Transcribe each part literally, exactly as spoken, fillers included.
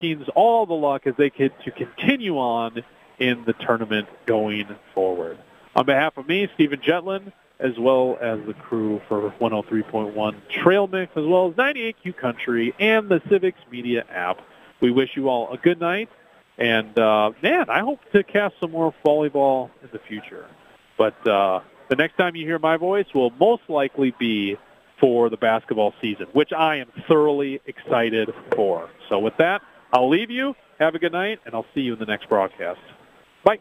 teams all the luck as they get to continue on in the tournament going forward. On behalf of me, Stephen Jetlin, as well as the crew for one oh three point one Trail Mix, as well as ninety-eight Q Country and the Civics Media app, we wish you all a good night. And, uh, man, I hope to cast some more volleyball in the future. But uh, the next time you hear my voice will most likely be for the basketball season, which I am thoroughly excited for. So with that, I'll leave you. Have a good night, and I'll see you in the next broadcast. Bye.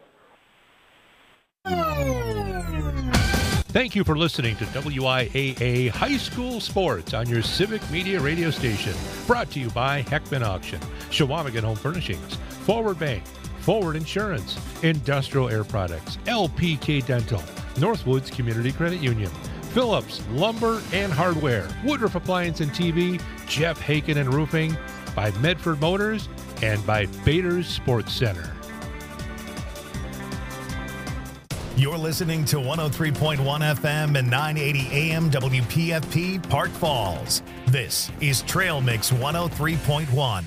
Thank you for listening to W I A A High School Sports on your Civic Media radio station. Brought to you by Heckman Auction, Shawamigan Home Furnishings, Forward Bank, Forward Insurance, Industrial Air Products, L P K Dental, Northwoods Community Credit Union, Phillips Lumber and Hardware, Woodruff Appliance and T V, Jeff Haken and Roofing, by Medford Motors, and by Bader's Sports Center. You're listening to one oh three point one F M and nine eighty A M W P F P Park Falls. This is Trail Mix one oh three point one.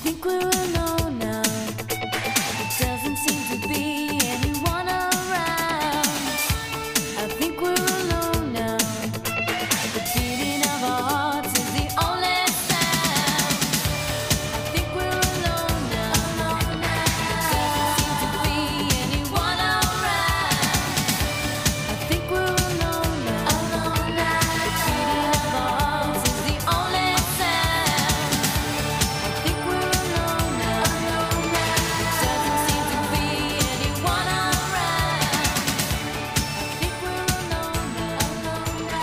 think we're alone now. It doesn't seem to be anyone around. I think we're alone now. The beating of our hearts is the only sound. I think we're alone now. Alone now. It doesn't seem to be anyone around. I think we're alone now. Alone now. The beating of our hearts is the only sound. I think we're alone now. Alone now. It doesn't seem to be anyone around. I think we're alone now. Alone now.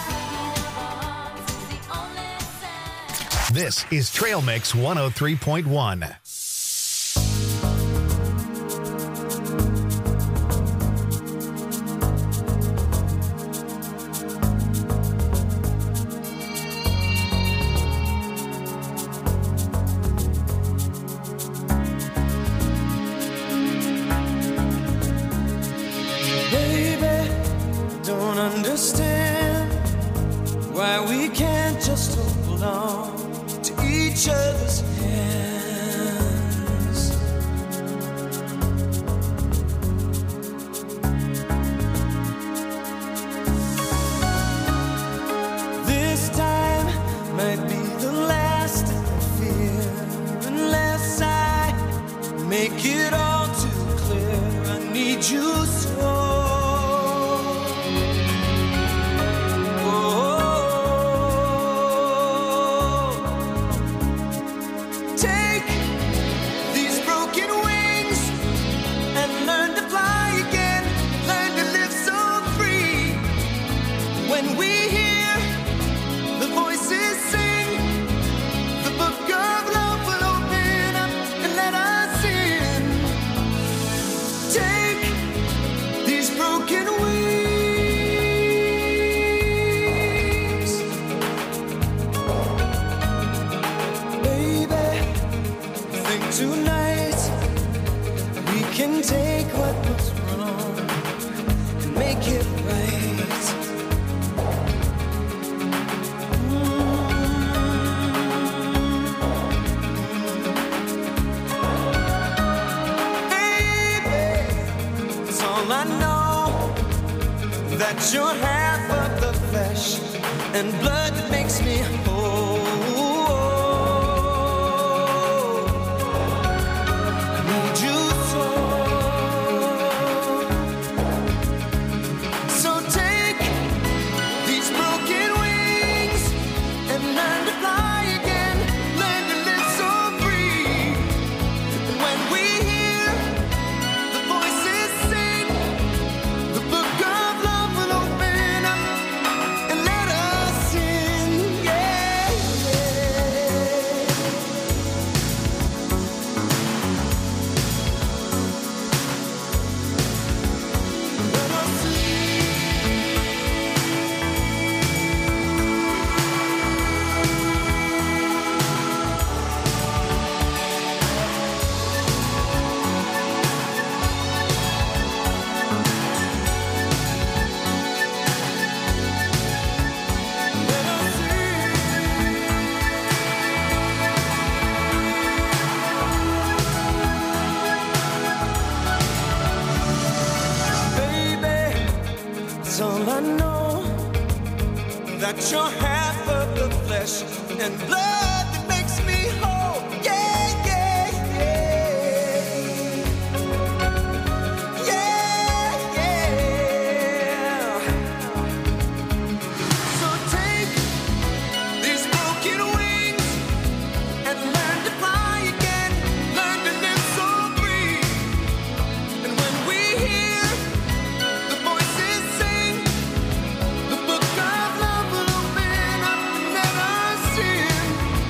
The beating of our hearts is the only sound. This is Trail Mix one oh three point one. Baby, don't understand why we can't just hold on to each other's hands. This time might be the last I fear, unless I make it all too clear. I need you so. Take these broken wings and learn to fly again. Learn to live so free. When we hear the voices sing, the book of love will open up and let us in. Take these broken wings, baby. Think tonight we can take what was wrong and make it right. Baby, it's all I know, that you're half of the flesh and blood that makes me whole. I need you so. So take these broken wings and learn to fly again. Learn to live so free. And when we hear the voices sing, the book of love will open up and let us in. Yeah, yeah. Let us in. Let us in. Baby, it's all I know, that you're half of the flesh and blood that makes me whole. Yeah, yeah, yeah. Yeah, yeah. So take these broken wings and learn to fly again. Learn to live so free. And when we hear the voices sing, the book of love will open up and let us in.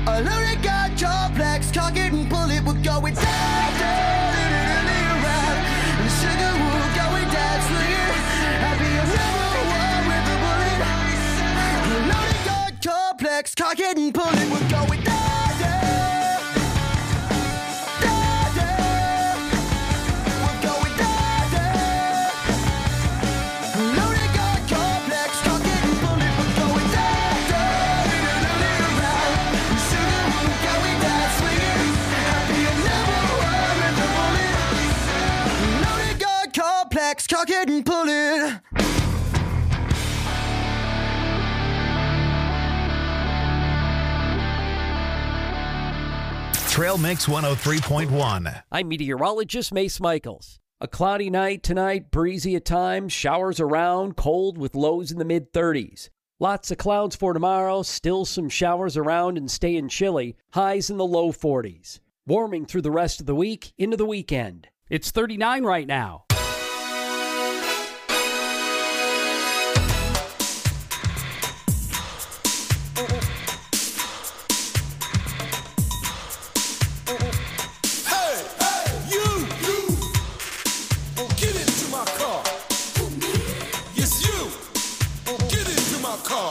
A loaded gun complex, cock it and pull it, we're going down, down, down, down, around. And the sugar will going down, swinging. I'll be a number one with a bullet. A loaded gun complex, cock it and pull it, we're going down, down, down, down. We're going down, down. A loaded gun complex, cock it and pull it, we're going down, down, down, down, around. The sugar will going down, swinging. I'll be a number one with a bullet. Loaded gun complex, cock it and pull it. Trail Mix one oh three point one. I'm meteorologist Mace Michaels. A cloudy night tonight, breezy at times, showers around, cold with lows in the mid thirties. Lots of clouds for tomorrow, still some showers around and staying chilly, highs in the low forties. Warming through the rest of the week into the weekend. It's thirty-nine right now. Hey, hey, you, you, well, get into my car. Yes, you, get into my car.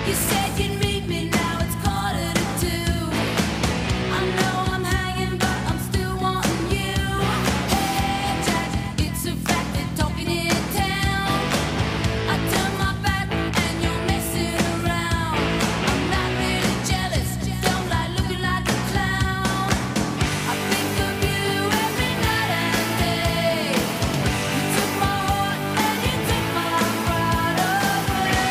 You said you'd meet me, now it's quarter to two. I know I'm hanging, but I'm still wanting you. Hey Jack, it's a fact that talking in town. I turn my back and you're messing around. I'm not really jealous, don't like looking like a clown. I think of you every night and day. You took my heart and you took my pride away.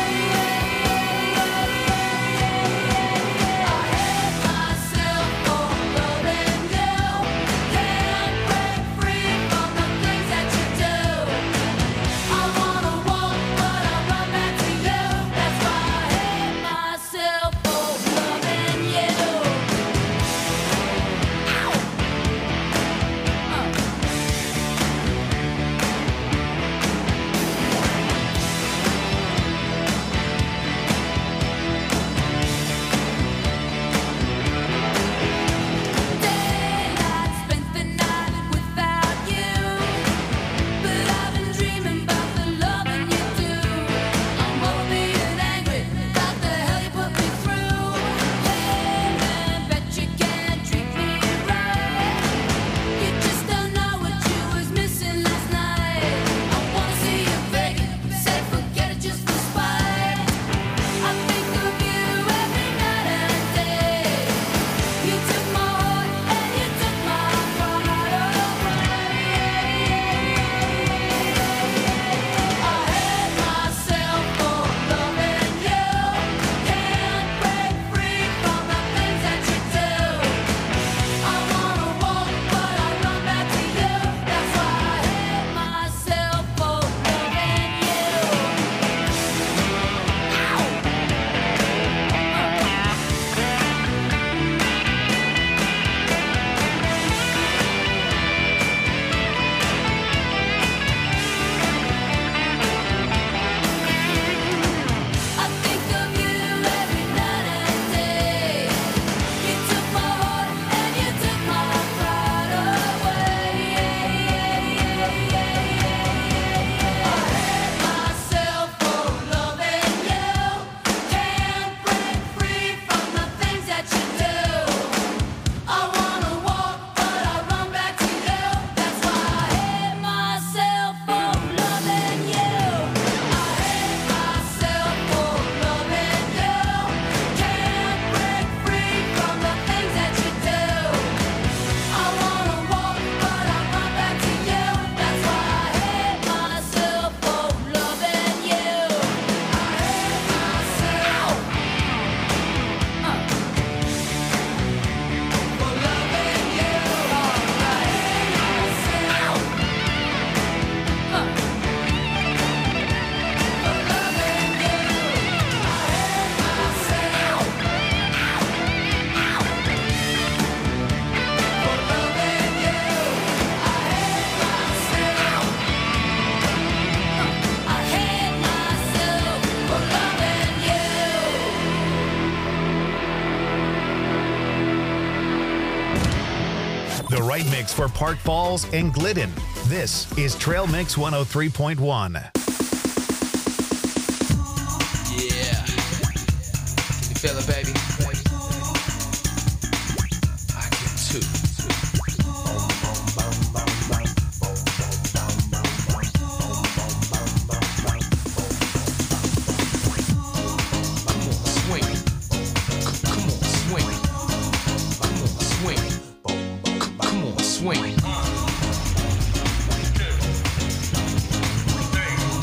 I hate myself for loving you. Can't break free from the things that you do. I wanna walk, but I run back to you. That's why I hate myself for loving you. Ow! Uh. Daylight, spent the night without you, but I've been dreaming about the loving you do. I'm over being angry about the hell you put me through. Hey man, bet you can't treat me right. You just don't know what you was missing last night. I wanna see you fake it, say forget it just for spite. I think of you every night and day. You took my heart and you took my pride away. I hate myself for loving you. Can't break free from the things that you do. I wanna walk, but I run back to you. That's why I hate myself for loving you. I think of you every night and day. You took my heart and you took my pride away. I hate myself for loving you. Can't break free from the things that you do. I wanna walk, but I run back to you. That's why I hate myself for loving you. I hate myself for loving you. Can't break free from the things that you do. I wanna walk, but I run back to you. That's why I hate myself for loving you. I hate myself. Uh. For loving you. I hate myself. Uh. For loving you. I hate myself. For loving you. I hate myself. I hate myself for loving you. The right mix for Park Falls and Glidden. This is Trail Mix one oh three point one. Yeah. Can you feel it, baby? I can too. Come on, swing. C- Come on, swing. Come on, swing. C- Come on, swing.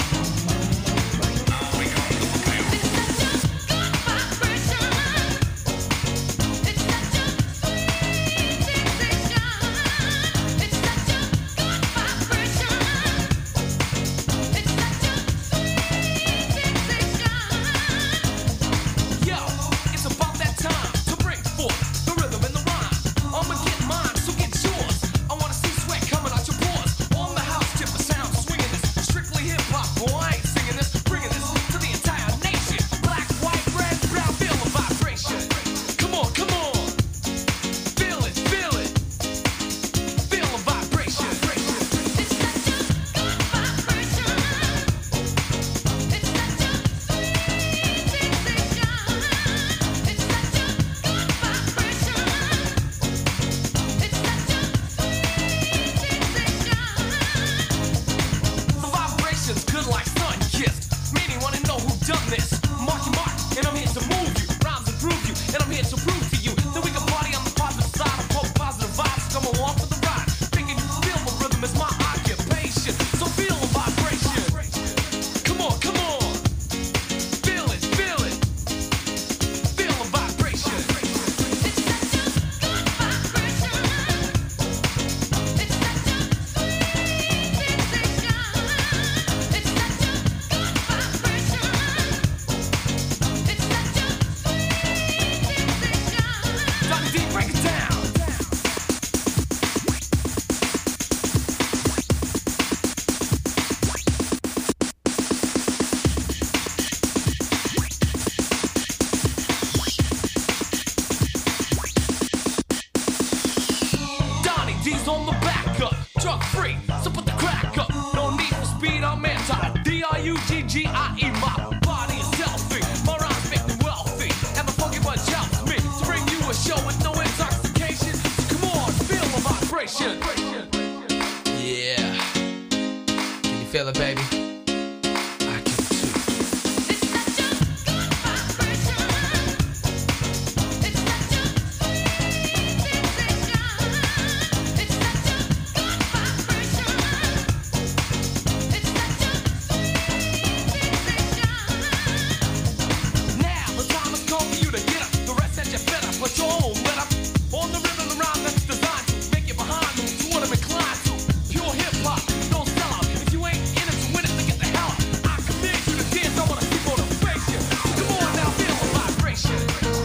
G I E, my body is healthy. My rhymes make me wealthy. And my funky bunch helps me to bring you a show with no intoxication. So come on, feel the vibration. Yeah. Can you feel it, baby? I can too. It's such a good vibration. It's such a sweet sensation. It's such a good vibration. It's such a sweet sensation. Now the time has come for you to get up. The rest that you fed up, but your own let up. On the rhythm and rhyme that's designed to make you behind them to what I'm inclined to. Pure hip hop, don't sell out. If you ain't in it to win it, then get the hell out. I command you to dance, I wanna see motivation. Come on now, feel the vibration.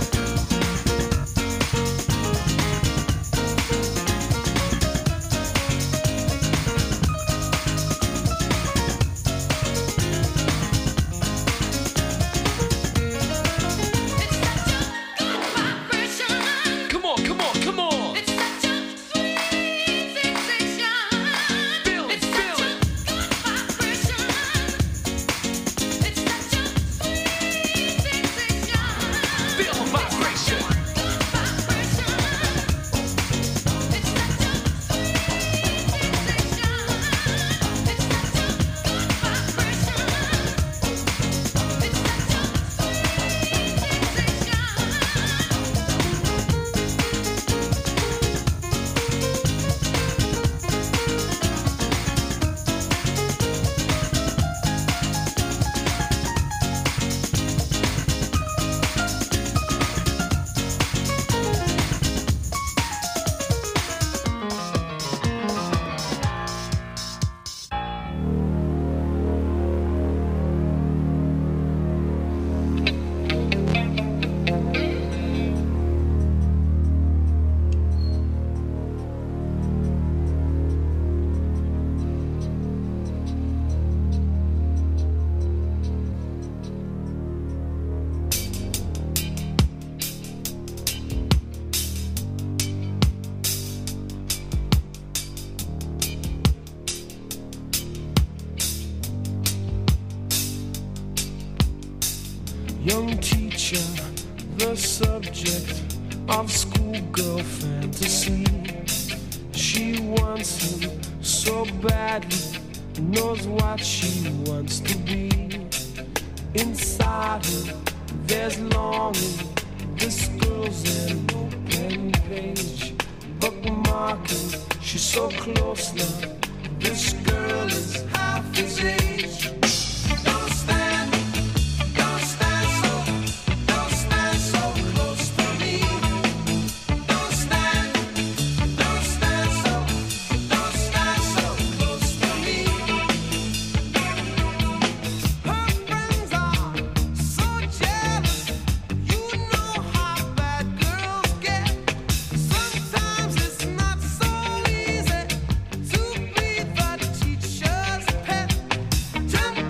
It's such a good vibration. Come on, come on, come on. It's such a sweet sensation. Feel it, It's feel such a it. good vibration. It's such a sweet sensation. Feel the vibration. Good vibration. It's such a sweet sensation. It's such a good vibration. It's such a Young teacher, the subject of schoolgirl fantasy. She wants him so badly, knows what she wants to be. Inside her, there's longing. This girl's an open page, bookmarking. She's so close now. This girl is half his age. Don't stand. Don't stand so, don't stand so close to me. Don't stand, don't stand so, don't stand so close to me. Her friends are so jealous. You know how bad girls get. Sometimes it's not so easy to be the teacher's pet. Temptation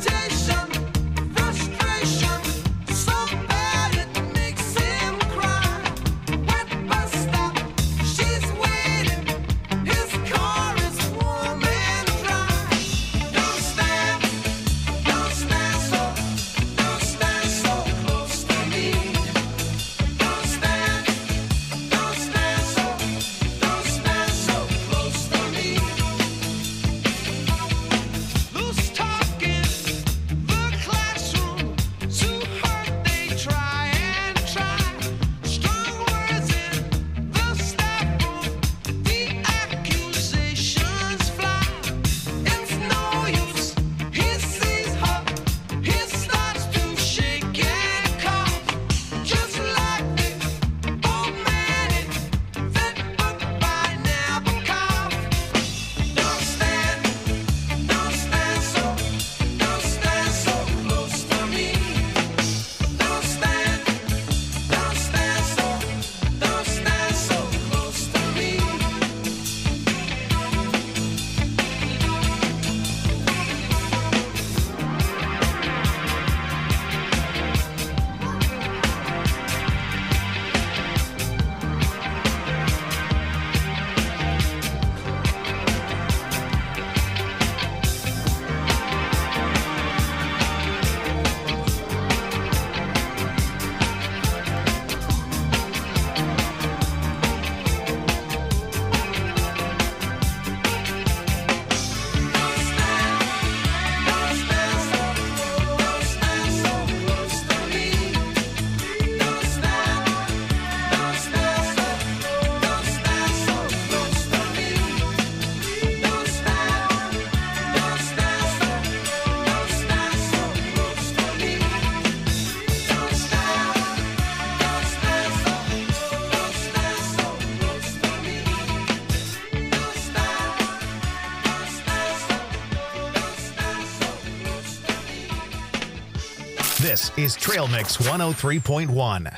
is Trail Mix one oh three point one.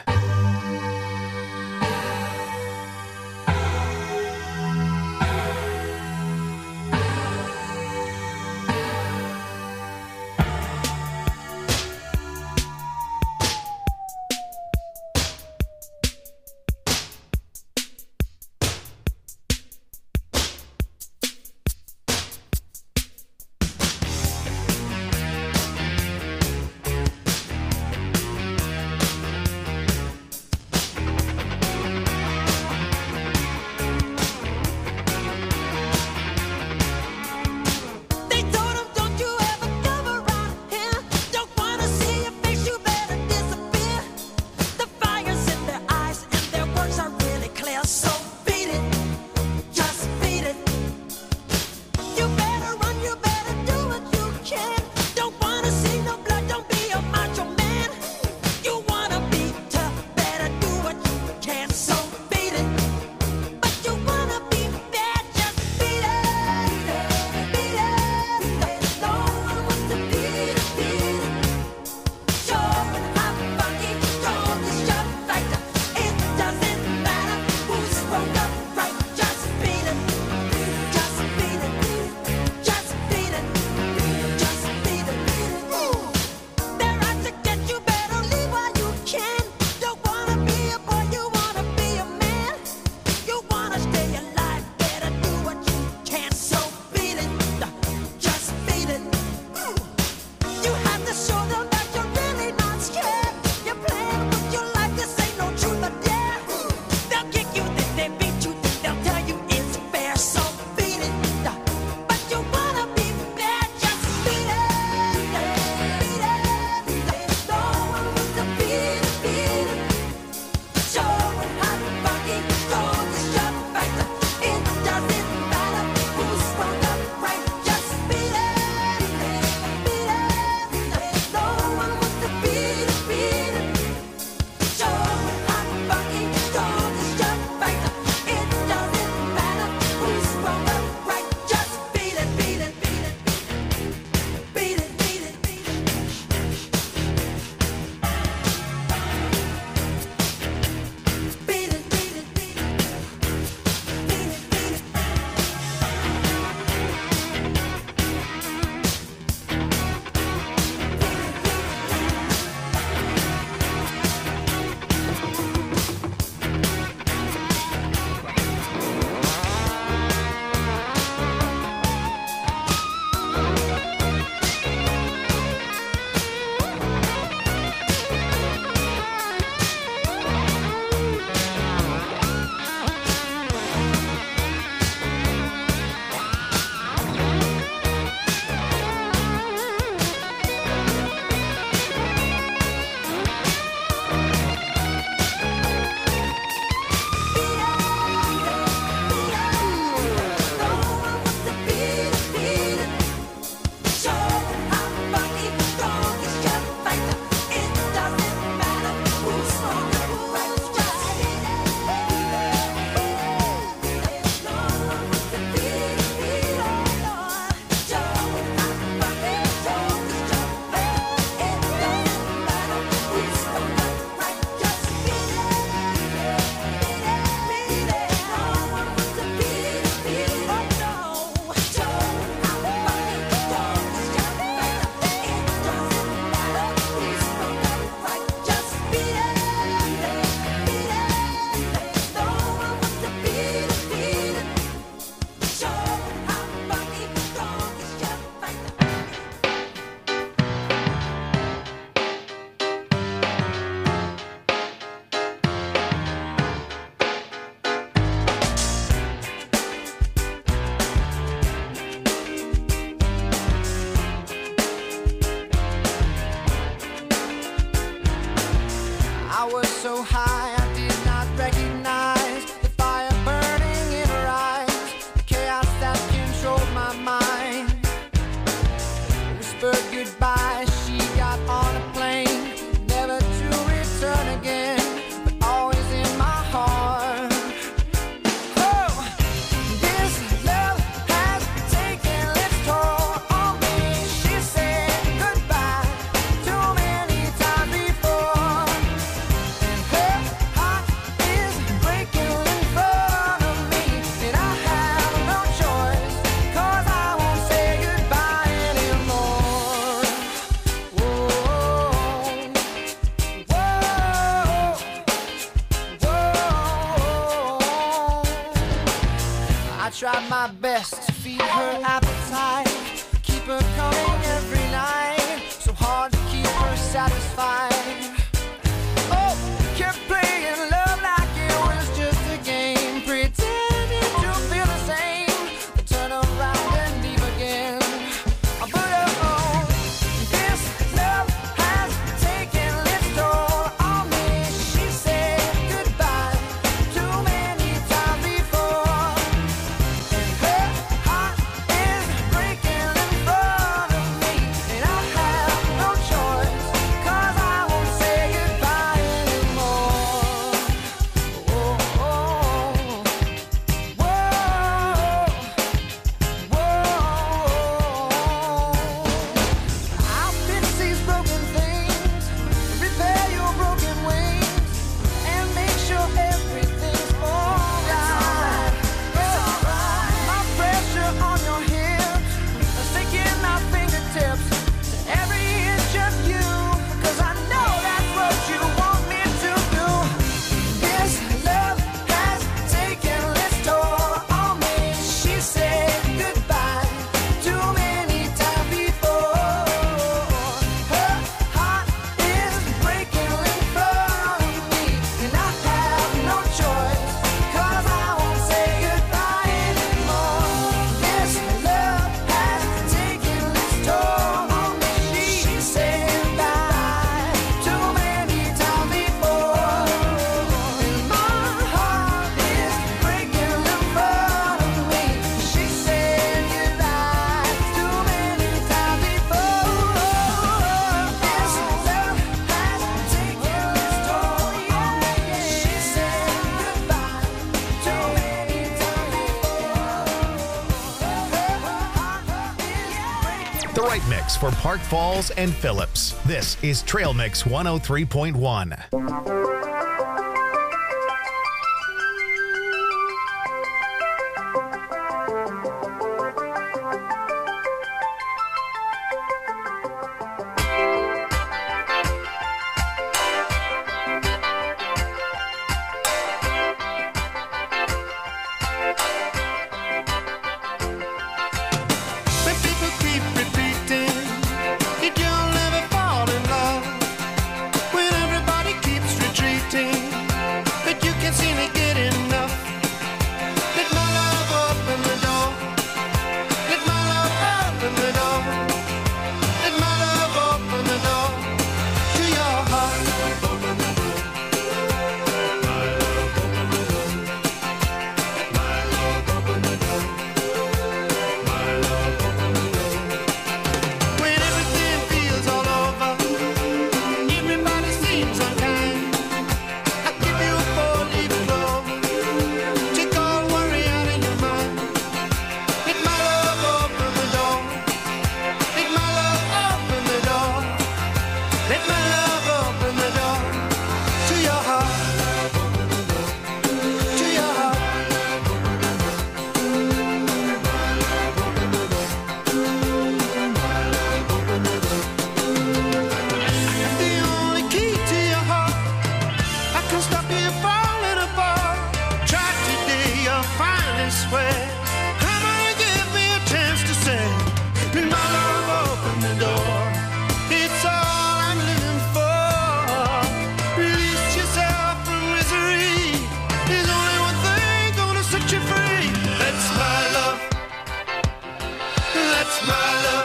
so high I did not recognize the fire burning in her eyes, the chaos that controlled my mind. Whispered goodbye, she got on a plane, never to return again, but always in my heart. Oh, this love has taken its toll on me. She said goodbye too many times tried my best to feed her appetite, keep her coming every night. So hard to keep her satisfied. Oh, kept playing love like it was just a game, pretending to feel the same. Then turn around and leave again. But oh, this love has taken its toll on me. She said goodbye too many times before, and her heart is breaking in front of me. And I have no choice, 'cause I won't say goodbye anymore. Oh, oh, whoa, whoa. I'll fix these broken things, repair your broken wings, and make sure everything's alright. My pressure on your hips, sticking my fingertips to every inch of you, 'cause I know that's what you want me to do. This love has taken its toll on me. She said goodbye too many times before. Her heart is breaking in front of me, and I have no choice, 'cause I won't say goodbye anymore. This love has taken its toll on me. She said goodbye too many times before, and my heart is breaking in front of me. She said goodbye too many times before. This love has taken its toll on me. She said goodbye too many times before. The right mix for Park Falls and Phillips. This is Trail Mix one oh three point one. When people keep repeating that you'll never fall in love, when everybody keeps retreating, but you can't seem to get enough. Let my love open the door. Let my love open the door. Let my love open the door to your heart. Open the door. My love open the door. Let my love open the door. My love open the door. When everything feels all over, everybody seems unkind. I'll give you a four-leaf clover, take all worry out of your mind. Let my love open the door. Let my love open the door. Let my love open the door to your heart. To your heart. The only key to your heart, I can stop you falling apart. Try today, you'll finally swear. Come on, give me a chance to say, let my love open the door. It's all I'm living for. Release yourself from misery. There's only one thing gonna set you free. That's my love. That's my love.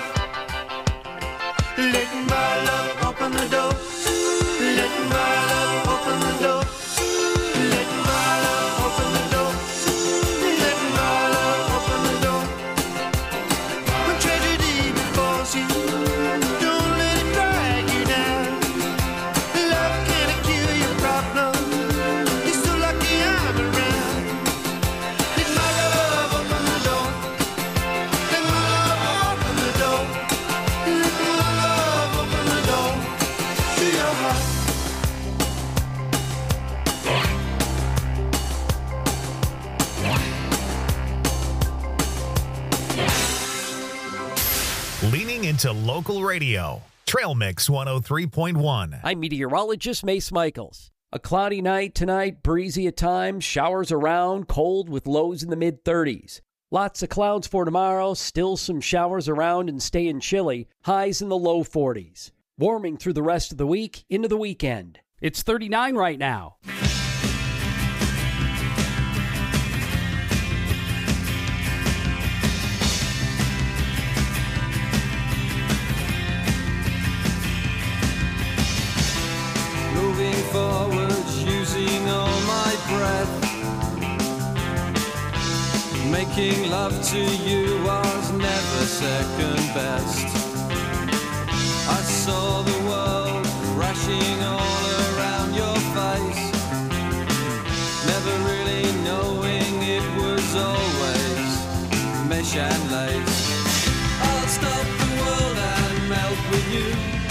Let my love open the door. Let my love open the door. Let my love open the door. Let my love open the door. When tragedy befalls you, don't let it drag you down. Love can't cure your problem. You're so lucky I'm around. Let my love open the door. Let my love open the door. Let my love open the door to your heart. Leaning into local radio. Trail Mix one oh three point one. I'm meteorologist Mace Michaels. A cloudy night tonight, breezy at times, showers around, cold with lows in the mid thirties. Lots of clouds for tomorrow, still some showers around and staying chilly, highs in the low forties. Warming through the rest of the week into the weekend. It's thirty-nine right now. Moving forward, using all my breath. Making love to you was never second best. I saw the world crashing all around your face, never really knowing it was always mesh and lace. I'll stop the world and melt with you.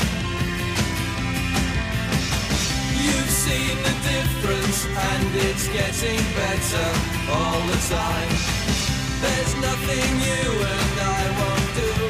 You've seen the difference and it's getting better all the time. There's nothing you and I won't do.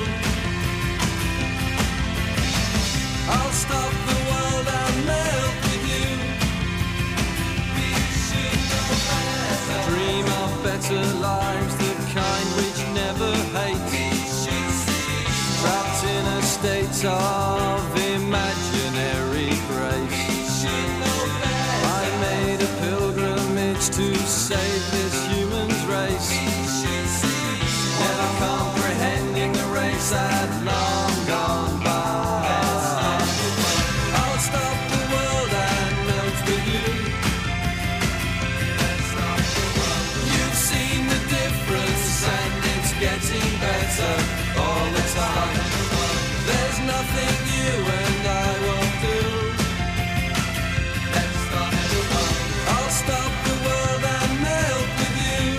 I'll stop the world and melt with you. We should know better. Dream of better lives, the kind which never hate. We should see. Trapped in a state of imaginary grace. We should know better. I made a pilgrimage to save this human's race. We should see. Never comprehending the race had long gone by. I'll stop the world and melt with you. You've seen the difference and it's getting better all the time. There's nothing you and I won't do. I'll stop the world and melt with you.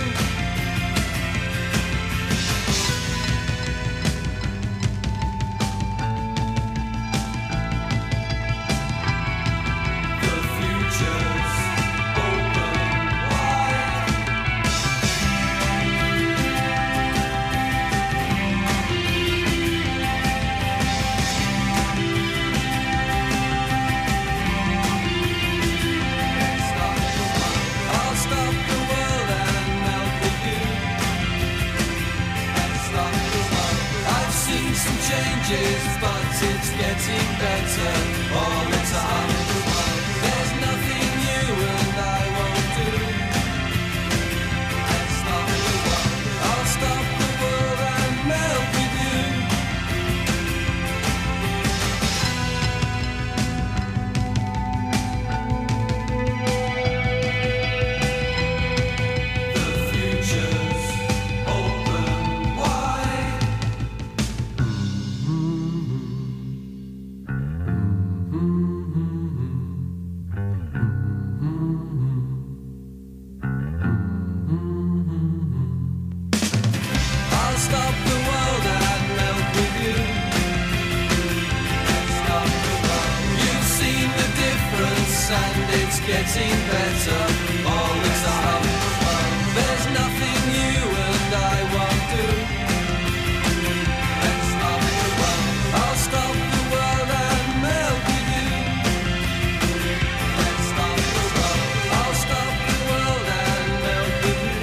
The future's open wide. I'll stop the world and melt with you. I've seen some changes, but it's getting better all the time. There's nothing you and I won't do. I'll stop the world and melt with you. The future's open wide. I'll stop the world and melt with you. You've seen the difference and it's getting better all the time. There's nothing you and I won't do. I'll stop the world and melt with you. I'll stop the world and melt with you.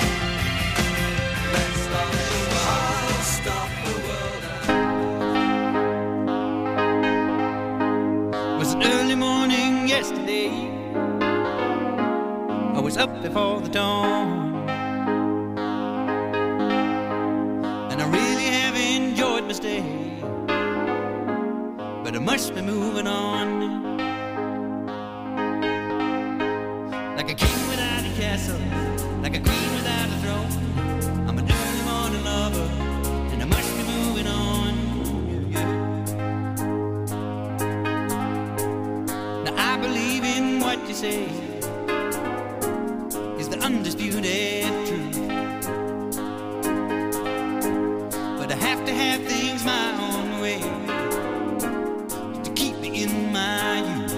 I'll stop the world and It was an early morning yesterday. I was up before the dawn, and I really have enjoyed my stay, but I must be moving on. Like a king without a castle, like a queen without a throne. I'm an early morning lover, and I must be moving on. Yeah, yeah. Now I believe in what you say is the undisputed truth, but I have to have things my own way to keep me in my youth.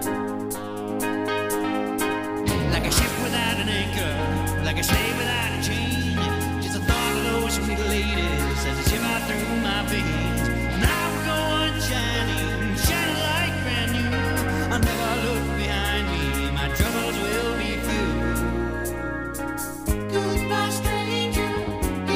Like a ship without an anchor, like a slave without a chain. Just the thought of those sweet ladies as they shiver through my veins. And I will go on shining, shining like brand new. I'll never look behind me, my troubles will be few. Goodbye, stranger.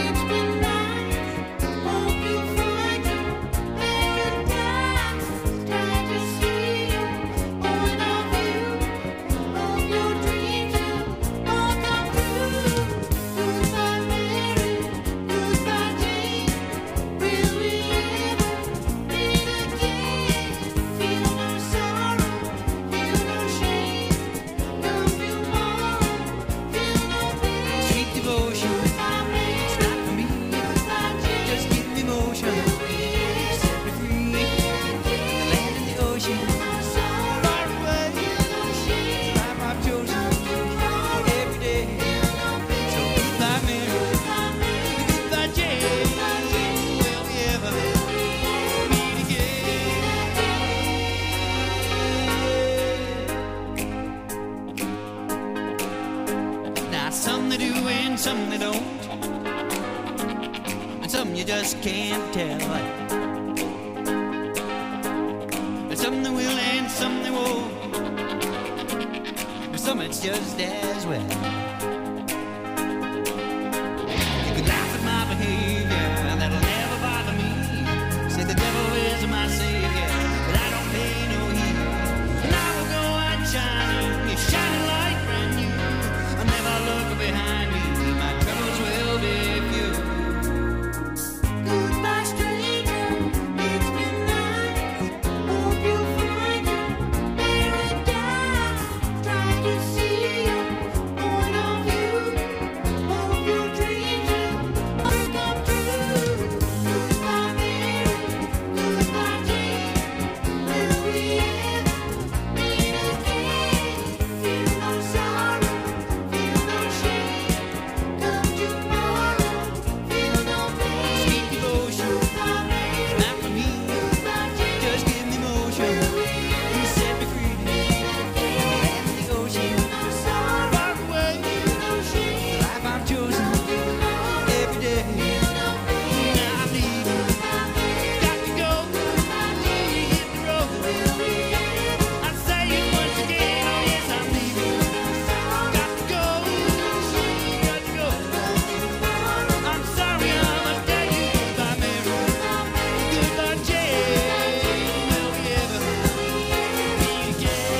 some they do and some they don't. And some you just can't tell. And some they will and some they won't. And some it's just as well. You can laugh at my behavior, and that'll never bother me. Say the devil is my savior, but I don't pay no heed. And I will go on shining, a shining light brand new. I'll never look behind me, my troubles will be few. Goodbye, stranger. It's been nice. Hope you'll find your paradise. Try to see your point of view. Hope your dreams will come true. Goodbye, Mary. Goodbye, Jane. Will we ever meet again? Feel no sorrow, feel no shame. Come tomorrow, feel no pain. Sweet devotion, Goodbye, Mary. not for me, Goodbye, Jane. just give me motion. You set me free, and the ocean, far away. The life I've chosen, every day. Now I'm leaving, got to go, hit the road. I say it once again, oh yes, I'm leaving. Got to go, got to go. I'm sorry, I must tell you, goodbye, Mary. Goodbye, Jane. Will we ever meet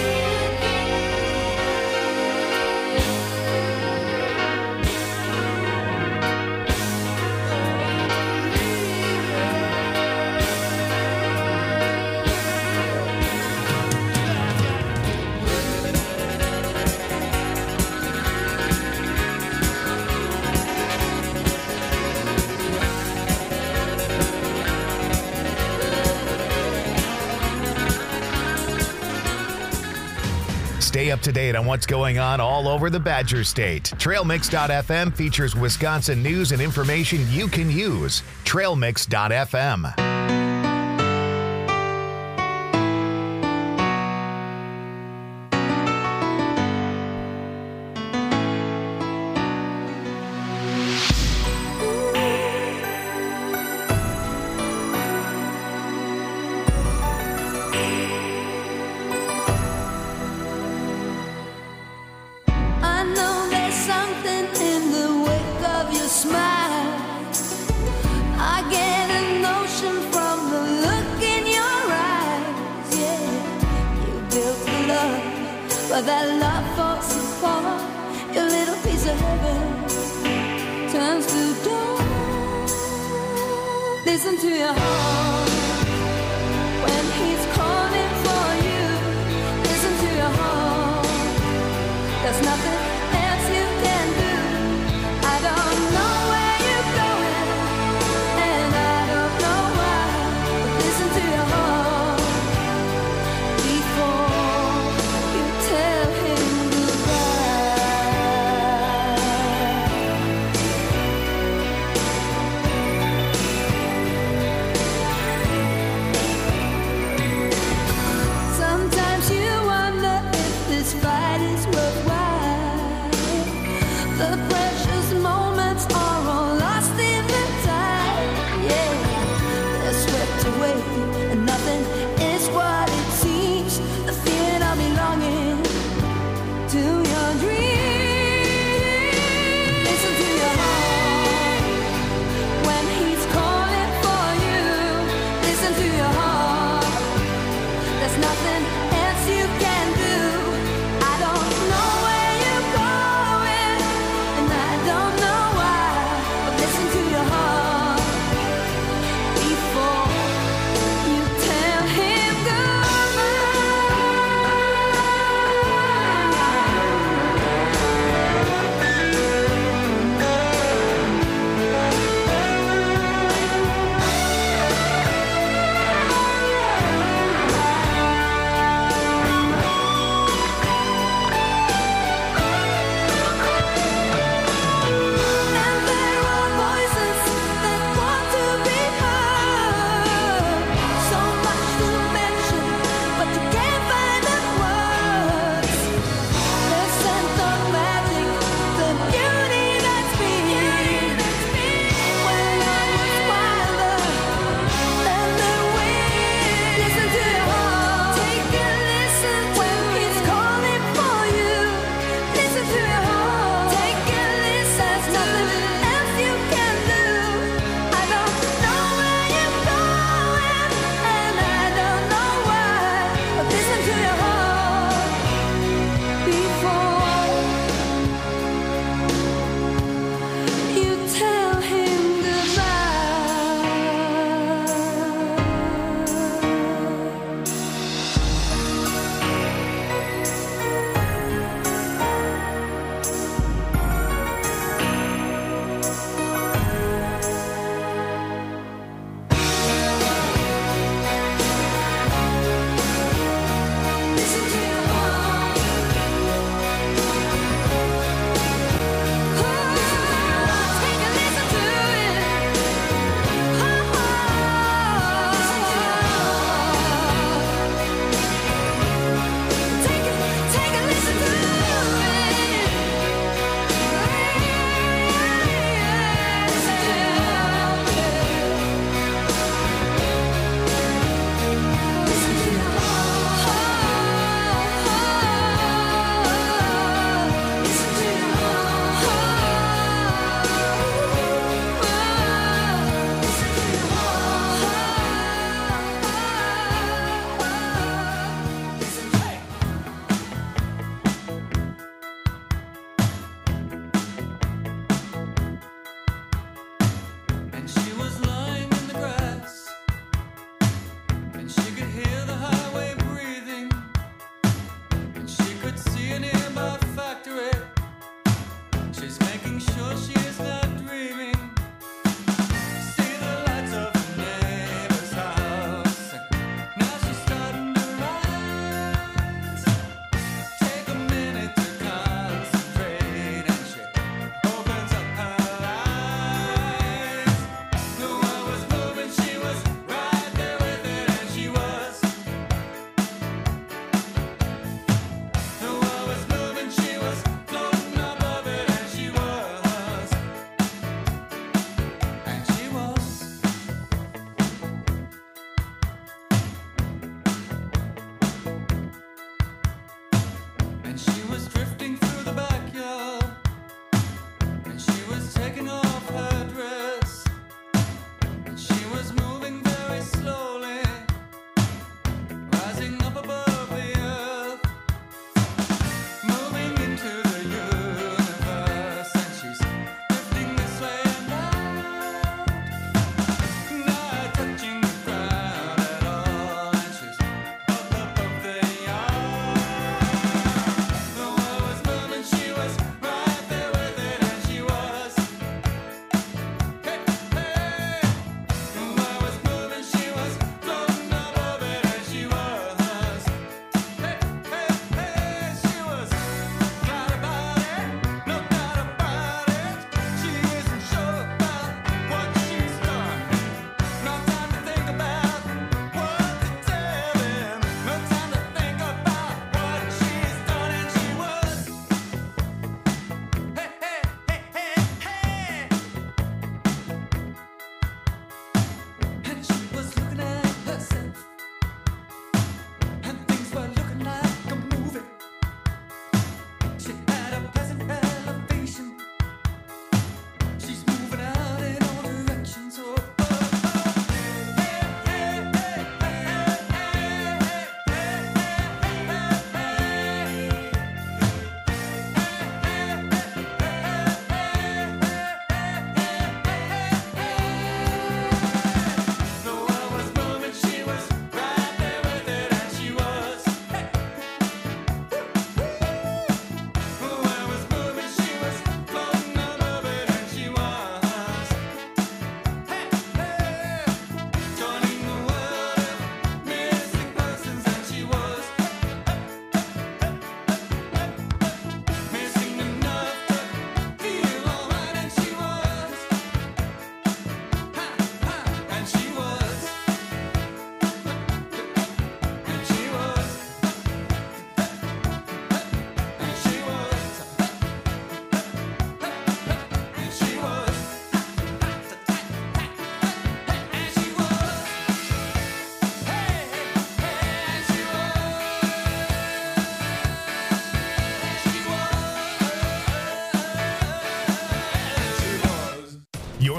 Stay up to date on what's going on all over the Badger State. Trail Mix dot f m features Wisconsin news and information you can use. Trail Mix dot f m. I know there's something in the wake of your smile. I get a notion from the look in your eyes. Yeah, you built the love, but that love falls apart. Your little piece of heaven turns to dawn. Listen to your heart when he's calling for you. Listen to your heart. There's nothing else you can do. I don't know where you're going, and I don't know why. But listen to your heart before you tell him goodbye. Sometimes you wonder if this fight is worthwhile.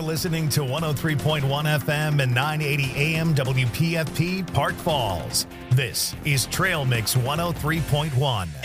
listening to one oh three point one F M and nine eighty A M W P F P Park Falls. This is Trail Mix one oh three point one.